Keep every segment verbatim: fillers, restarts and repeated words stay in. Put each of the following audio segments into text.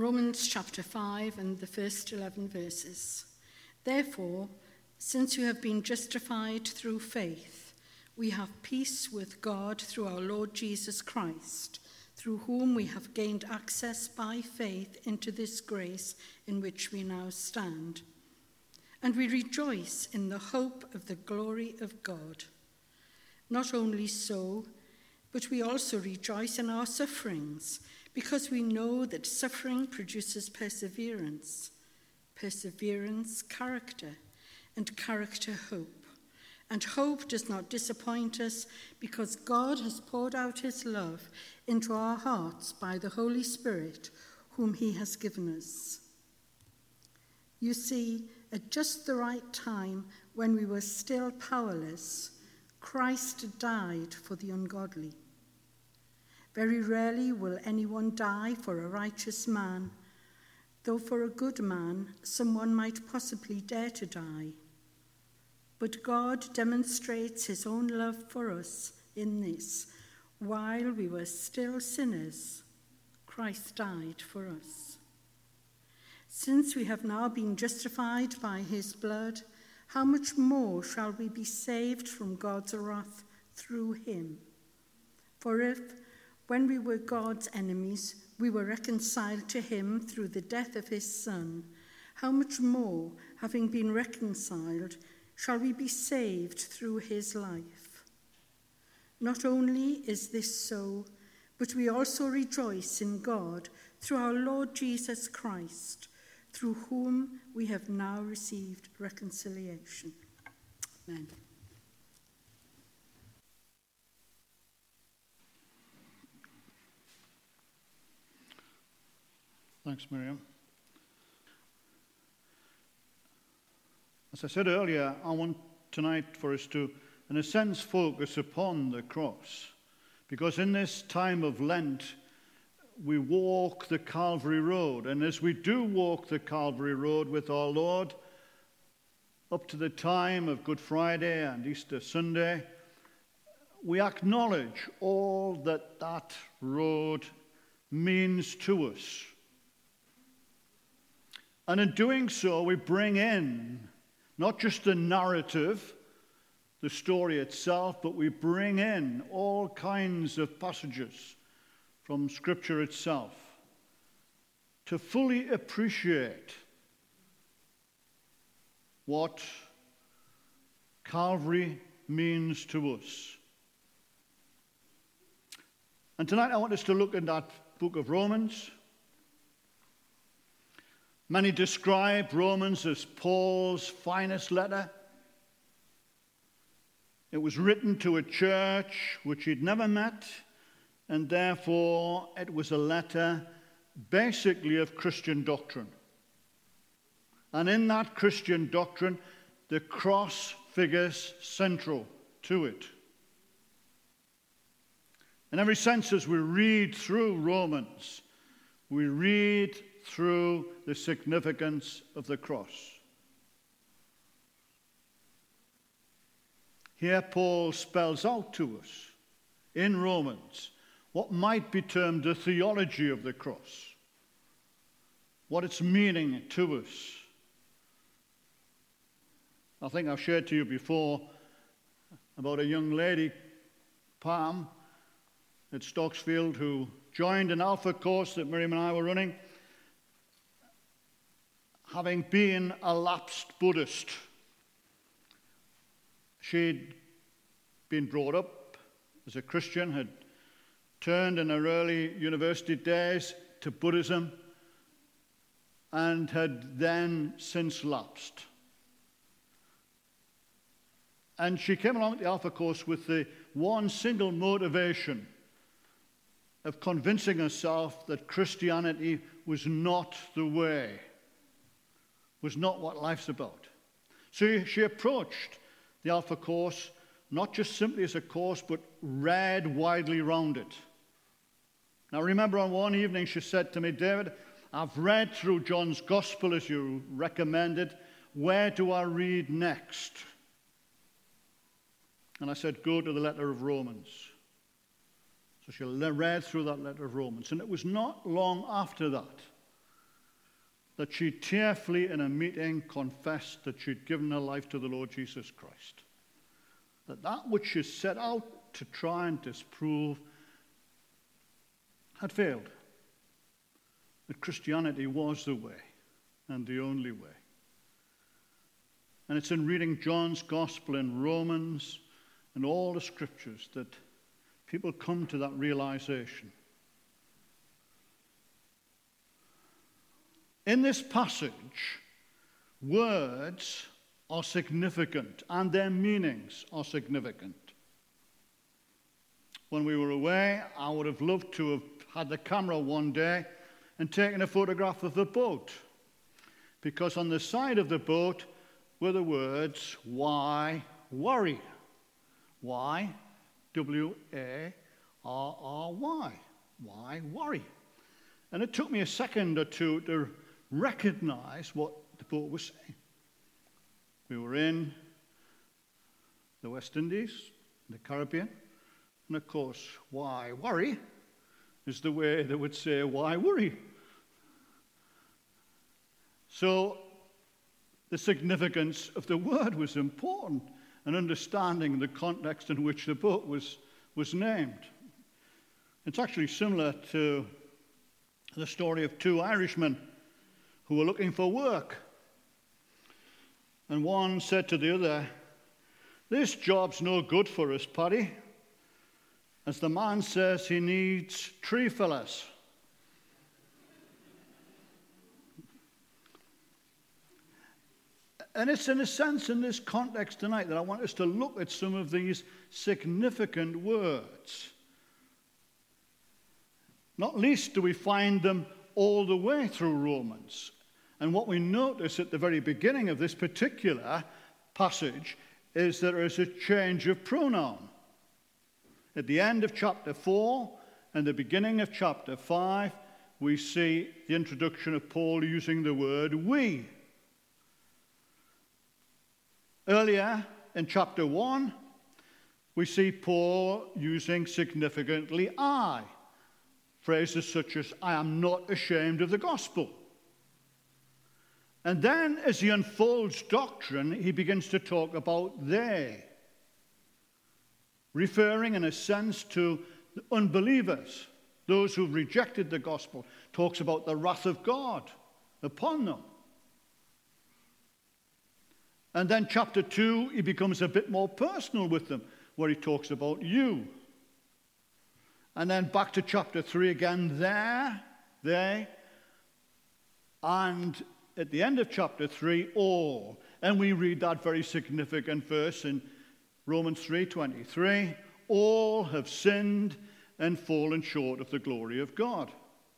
Romans chapter five and the first eleven verses. Therefore, since you have been justified through faith, we have peace with God through our Lord Jesus Christ, through whom we have gained access by faith into this grace in which we now stand. And we rejoice in the hope of the glory of God. Not only so, but we also rejoice in our sufferings, because we know that suffering produces perseverance, perseverance, character, and character, hope. And hope does not disappoint us, because God has poured out his love into our hearts by the Holy Spirit, whom he has given us. You see, at just the right time, when we were still powerless, Christ died for the ungodly. Very rarely will anyone die for a righteous man, though for a good man, someone might possibly dare to die. But God demonstrates his own love for us in this: while we were still sinners, Christ died for us. Since we have now been justified by his blood, how much more shall we be saved from God's wrath through him? For if, when we were God's enemies, we were reconciled to him through the death of his Son, how much more, having been reconciled, shall we be saved through his life? Not only is this so, but we also rejoice in God through our Lord Jesus Christ, through whom we have now received reconciliation. Amen. Thanks, Miriam. As I said earlier, I want tonight for us to, in a sense, focus upon the cross. Because in this time of Lent, we walk the Calvary Road. And as we do walk the Calvary Road with our Lord, up to the time of Good Friday and Easter Sunday, we acknowledge all that that road means to us. And in doing so, we bring in not just the narrative, the story itself, but we bring in all kinds of passages from Scripture itself to fully appreciate what Calvary means to us. And tonight I want us to look in that book of Romans. Many describe Romans as Paul's finest letter. It was written to a church which he'd never met, and therefore it was a letter basically of Christian doctrine. And in that Christian doctrine, the cross figures central to it. In every sense, as we read through Romans, we read through the significance of the cross. Here Paul spells out to us in Romans what might be termed the theology of the cross, what its meaning to us. I think I've shared to you before about a young lady, Pam, at Stocksfield, who joined an Alpha course that Miriam and I were running, having been a lapsed Buddhist. She'd been brought up as a Christian, had turned in her early university days to Buddhism, and had then since lapsed. And she came along at the Alpha course with the one single motivation of convincing herself that Christianity was not the way, was not what life's about. So she approached the Alpha course not just simply as a course, but read widely round it. Now remember, on one evening she said to me, "David, I've read through John's Gospel as you recommended. Where do I read next?" And I said, "Go to the letter of Romans." So she read through that letter of Romans. And it was not long after that that she tearfully in a meeting confessed that she'd given her life to the Lord Jesus Christ. That that which she set out to try and disprove had failed. That Christianity was the way and the only way. And it's in reading John's Gospel in Romans and all the scriptures that people come to that realization. In this passage, words are significant and their meanings are significant. When we were away, I would have loved to have had the camera one day and taken a photograph of the boat, because on the side of the boat were the words, why worry? Why? W A R R Y. Why worry? And it took me a second or two to recognize what the boat was saying. We were in the West Indies, the Caribbean, and of course, why worry is the way they would say, why worry? So the significance of the word was important, and understanding the context in which the boat was, was named. It's actually similar to the story of two Irishmen who were looking for work. And one said to the other, "This job's no good for us, Paddy, as the man says he needs tree fillers." And it's in a sense in this context tonight that I want us to look at some of these significant words. Not least do we find them all the way through Romans. And what we notice at the very beginning of this particular passage is that there is a change of pronoun. At the end of chapter four and the beginning of chapter five, we see the introduction of Paul using the word we. Earlier in chapter one, we see Paul using significantly I. Phrases such as, I am not ashamed of the gospel. And then as he unfolds doctrine, he begins to talk about they, referring in a sense to the unbelievers, those who've rejected the gospel. Talks about the wrath of God upon them. And then chapter two, he becomes a bit more personal with them, where he talks about you. And then back to chapter three again, there, they, and at the end of chapter three, all. And we read that very significant verse in Romans three twenty-three, all have sinned and fallen short of the glory of God.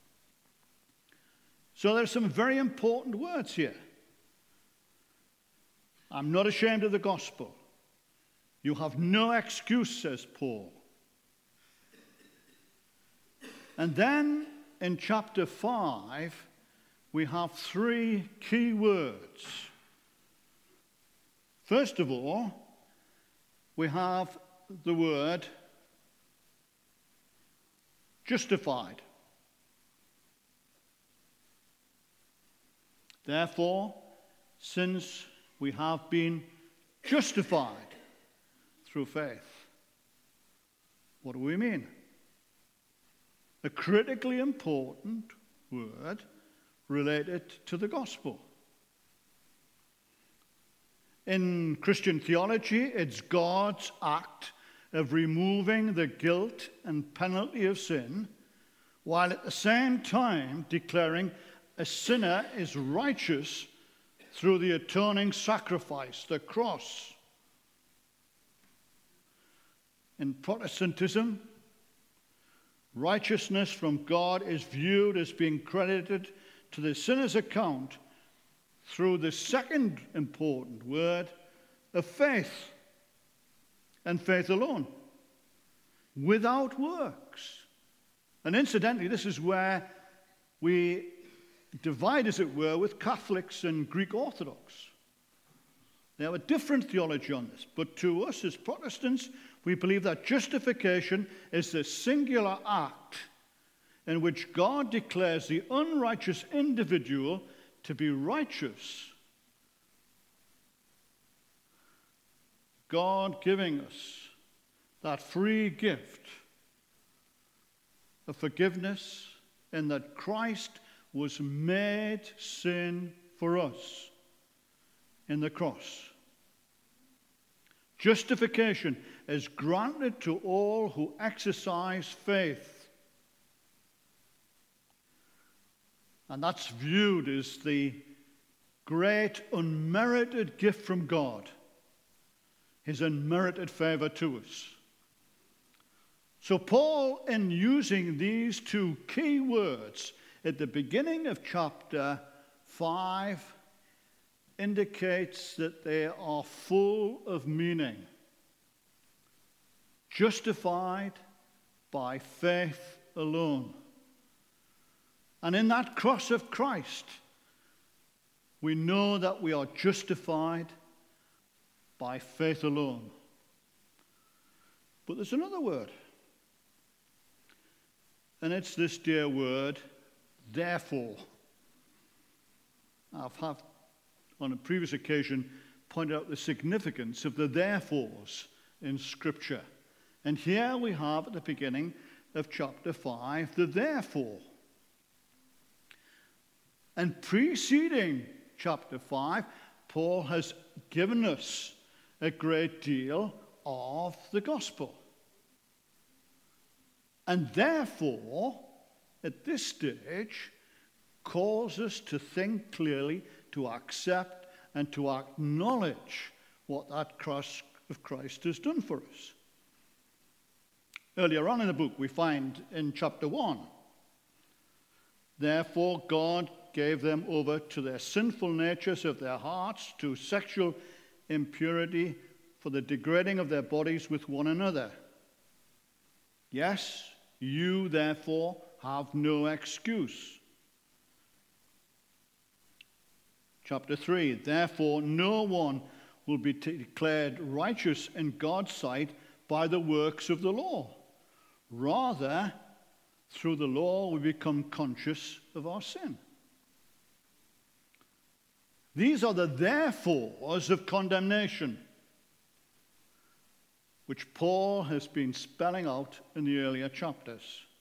So there's some very important words here. I'm not ashamed of the gospel. You have no excuse, says Paul. And then in chapter five, we have three key words. First of all, we have the word justified. Therefore, since we have been justified through faith. What do we mean? A critically important word related to the gospel. In Christian theology, it's God's act of removing the guilt and penalty of sin, while at the same time declaring a sinner is righteous through the atoning sacrifice, the cross. In Protestantism, righteousness from God is viewed as being credited to the sinner's account through the second important word of faith, and faith alone, without works. And incidentally, this is where we divide, as it were, with Catholics and Greek Orthodox. They have a different theology on this, but to us as Protestants, we believe that justification is the singular act in which God declares the unrighteous individual to be righteous. God giving us that free gift of forgiveness, in that Christ was made sin for us in the cross. Justification is granted to all who exercise faith. And that's viewed as the great unmerited gift from God, his unmerited favor to us. So Paul, in using these two key words at the beginning of chapter five, indicates that they are full of meaning. Justified by faith alone. And in that cross of Christ, we know that we are justified by faith alone. But there's another word. And it's this dear word, therefore. I've have, on a previous occasion, pointed out the significance of the therefores in Scripture. And here we have at the beginning of chapter five, the therefore. And preceding chapter five, Paul has given us a great deal of the gospel. And therefore, at this stage, calls us to think clearly, to accept and to acknowledge what that cross of Christ has done for us. Earlier on in the book, we find in chapter one, therefore God gave them over to their sinful natures of their hearts, to sexual impurity, for the degrading of their bodies with one another. Yes, you therefore have no excuse. Chapter three, therefore no one will be declared righteous in God's sight by the works of the law. Rather, through the law we become conscious of our sin. These are the therefores of condemnation, which Paul has been spelling out in the earlier chapters.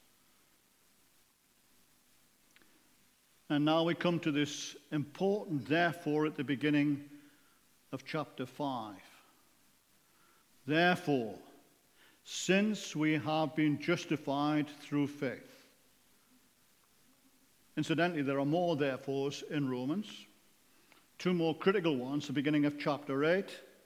And now we come to this important therefore at the beginning of chapter five. Therefore, since we have been justified through faith. Incidentally, there are more therefores in Romans. Two more critical ones, the beginning of chapter eight.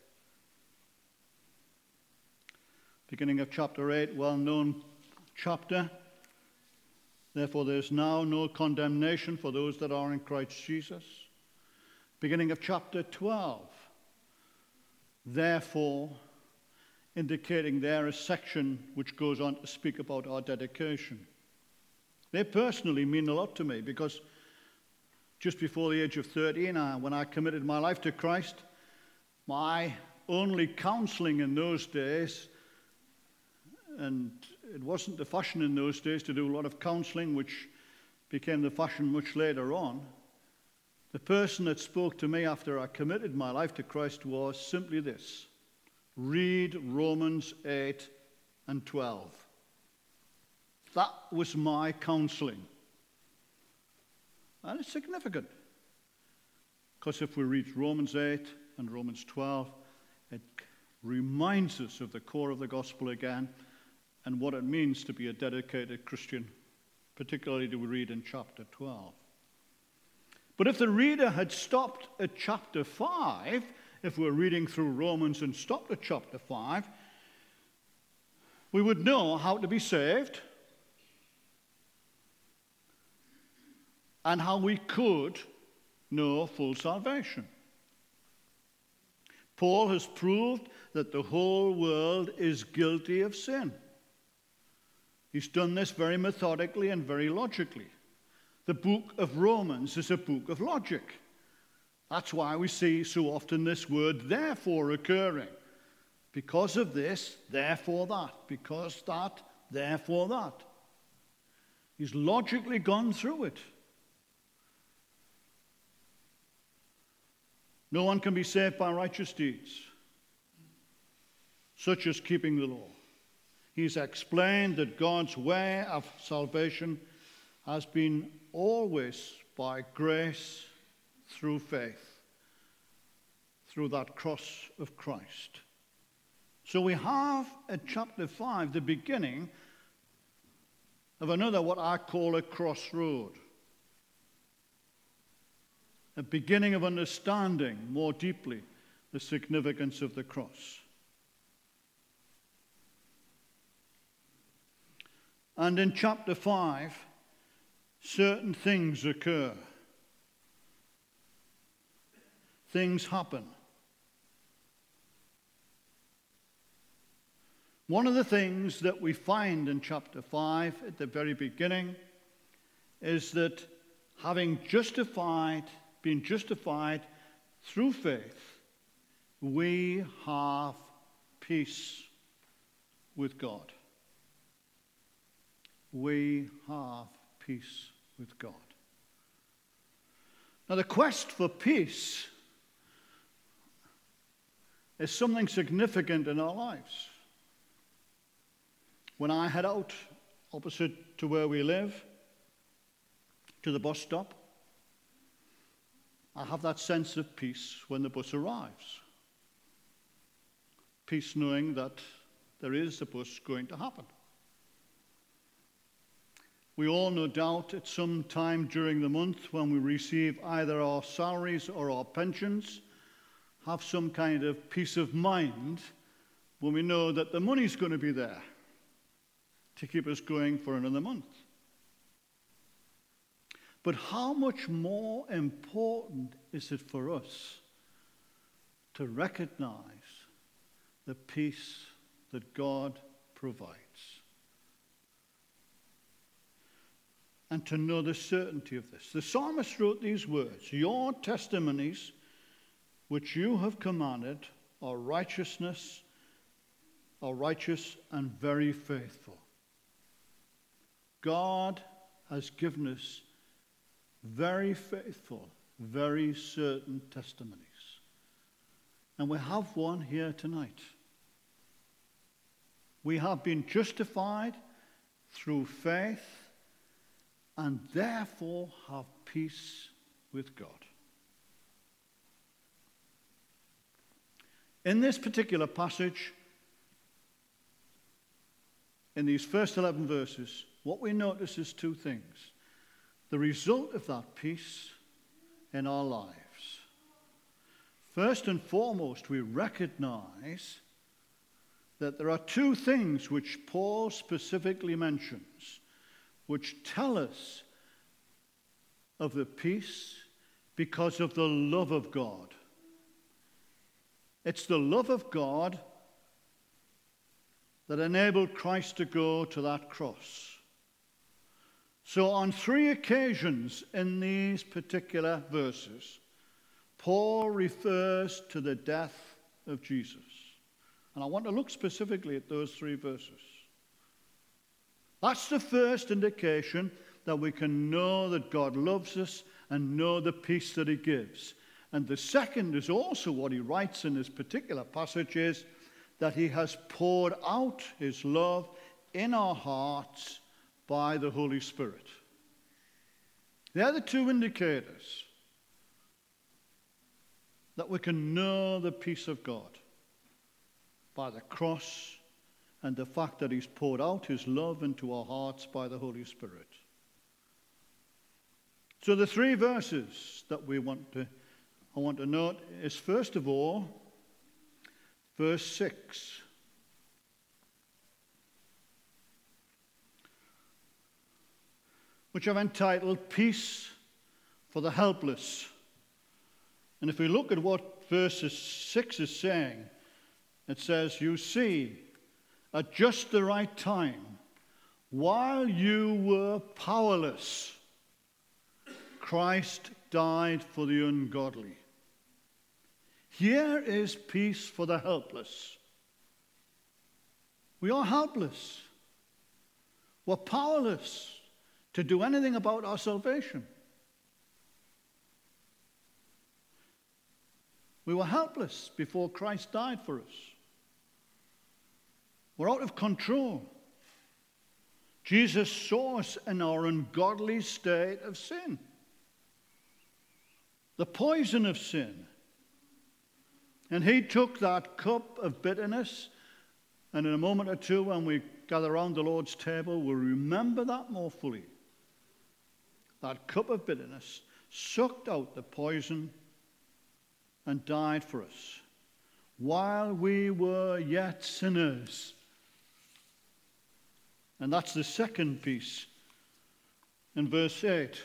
Beginning of chapter eight, well-known chapter. Therefore, there is now no condemnation for those that are in Christ Jesus. Beginning of chapter twelve. Therefore, indicating there a section which goes on to speak about our dedication. They personally mean a lot to me because just before the age of thirteen, I, when I committed my life to Christ, my only counseling in those days, and it wasn't the fashion in those days to do a lot of counseling, which became the fashion much later on. The person that spoke to me after I committed my life to Christ was simply this: read Romans eight and twelve. That was my counseling. And it's significant, because if we read Romans eight and Romans twelve, it reminds us of the core of the gospel again and what it means to be a dedicated Christian, particularly do we read in chapter twelve. But if the reader had stopped at chapter five, if we're reading through Romans and stopped at chapter five, we would know how to be saved and how we could know full salvation. Paul has proved that the whole world is guilty of sin. He's done this very methodically and very logically. The book of Romans is a book of logic. That's why we see so often this word therefore occurring. Because of this, therefore that. Because that, therefore that. He's logically gone through it. No one can be saved by righteous deeds, such as keeping the law. He's explained that God's way of salvation has been always by grace through faith, through that cross of Christ. So we have at chapter five the beginning of another, what I call a crossroad. A beginning of understanding more deeply the significance of the cross. And in chapter five, certain things occur. Things happen. One of the things that we find in chapter five at the very beginning is that having justified, been justified through faith, we have peace with God. We have peace with God. Now, the quest for peace is something significant in our lives. When I head out opposite to where we live, to the bus stop, I have that sense of peace when the bus arrives. Peace knowing that there is a bus going to happen. We all, no doubt, at some time during the month when we receive either our salaries or our pensions, have some kind of peace of mind when we know that the money's going to be there to keep us going for another month. But how much more important is it for us to recognize the peace that God provides? And to know the certainty of this. The psalmist wrote these words, "Your testimonies, which you have commanded, are righteousness, are righteous and very faithful." God has given us very faithful, very certain testimonies. And we have one here tonight. We have been justified through faith and therefore have peace with God. In this particular passage, in these first eleven verses, what we notice is two things. The result of that peace in our lives. First and foremost, we recognize that there are two things which Paul specifically mentions, which tell us of the peace because of the love of God. It's the love of God that enabled Christ to go to that cross. So on three occasions in these particular verses, Paul refers to the death of Jesus. And I want to look specifically at those three verses. That's the first indication that we can know that God loves us and know the peace that he gives. And the second is also what he writes in this particular passage is that he has poured out his love in our hearts by the Holy Spirit. They're the two indicators that we can know the peace of God by the cross and the fact that he's poured out his love into our hearts by the Holy Spirit. So the three verses that we want to, I want to note is, first of all, verse six. Which I've entitled Peace for the Helpless. And if we look at what verse six is saying, it says, "You see, at just the right time, while you were powerless, Christ died for the ungodly." Here is peace for the helpless. We are helpless. We're powerless to do anything about our salvation. We were helpless before Christ died for us. We're out of control. Jesus saw us in our ungodly state of sin, the poison of sin. And he took that cup of bitterness, and in a moment or two when we gather around the Lord's table, we'll remember that more fully. That cup of bitterness sucked out the poison and died for us while we were yet sinners. And that's the second piece in verse eight.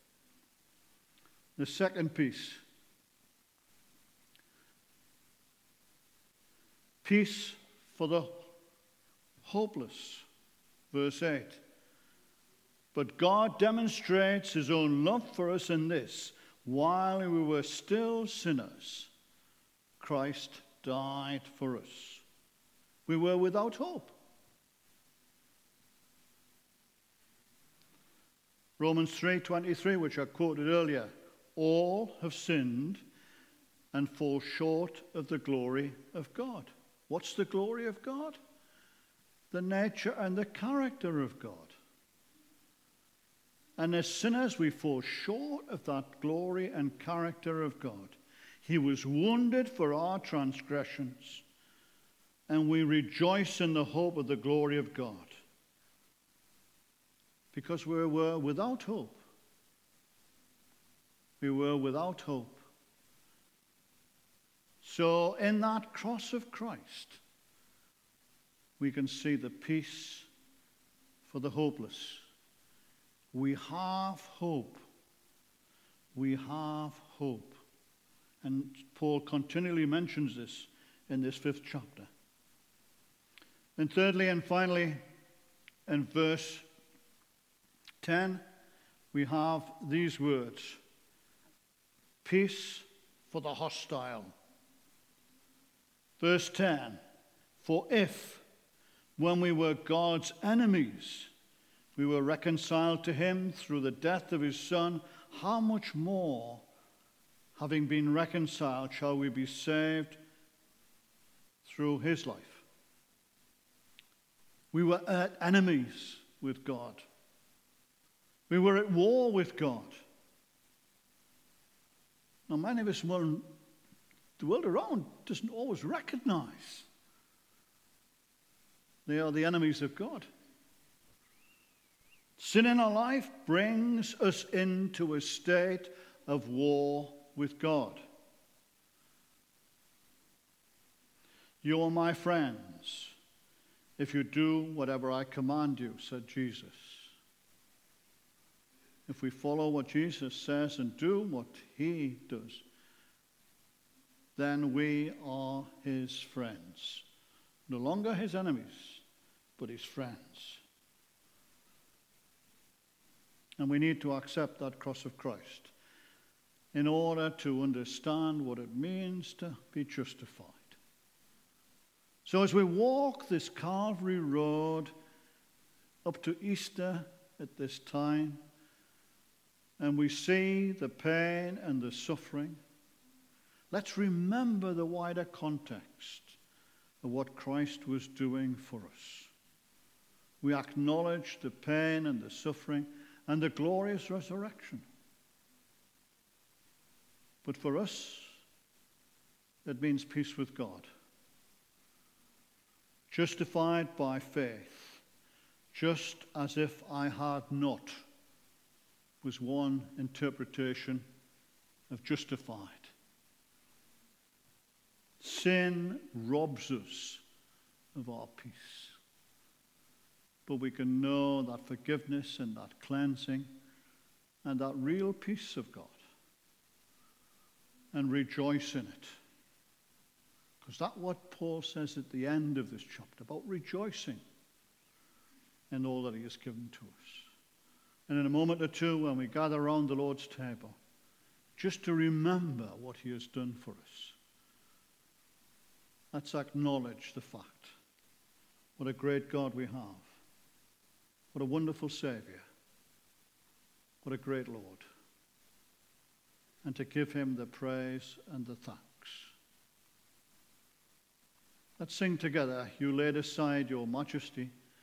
The second piece. Peace for the hopeless. Verse eight. But God demonstrates his own love for us in this: while we were still sinners, Christ died for us. We were without hope. Romans three twenty-three, which I quoted earlier: all have sinned and fall short of the glory of God. What's the glory of God? The nature and the character of God. And as sinners, we fall short of that glory and character of God. He was wounded for our transgressions, and we rejoice in the hope of the glory of God. Because we were without hope. We were without hope. So in that cross of Christ, we can see the peace for the hopeless. We have hope. We have hope. And Paul continually mentions this in this fifth chapter. And thirdly and finally, in verse ten, we have these words: peace for the hostile. Verse ten, for if, when we were God's enemies, we were reconciled to him through the death of his Son, how much more, having been reconciled, shall we be saved through his life? We were at enemies with God. We were at war with God. Now, many of us, well, the world around doesn't always recognize they are the enemies of God. Sin in our life brings us into a state of war with God. You are my friends if you do whatever I command you, said Jesus. If we follow what Jesus says and do what he does, then we are his friends. No longer his enemies, but his friends. And we need to accept that cross of Christ in order to understand what it means to be justified. So as we walk this Calvary road up to Easter at this time, and we see the pain and the suffering, let's remember the wider context of what Christ was doing for us. We acknowledge the pain and the suffering and the glorious resurrection. But for us, it means peace with God. Justified by faith, just as if I had not, was one interpretation of justified. Sin robs us of our peace. But we can know that forgiveness and that cleansing and that real peace of God and rejoice in it. Because that's what Paul says at the end of this chapter, about rejoicing in all that he has given to us. And in a moment or two, when we gather around the Lord's table, just to remember what he has done for us, let's acknowledge the fact. What a great God we have. What a wonderful Savior. What a great Lord. And to give him the praise and the thanks. Let's sing together. You laid aside your majesty.